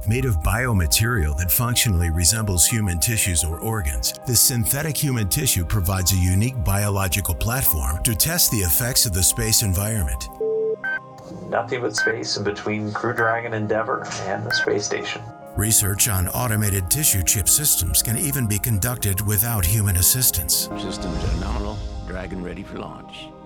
Made of biomaterial that functionally resembles human tissues or organs, this synthetic human tissue provides a unique biological platform to test the effects of the space environment. Nothing but space in between Crew Dragon Endeavour and the space station. Research on automated tissue chip systems can even be conducted without human assistance. Systems are nominal, Dragon ready for launch.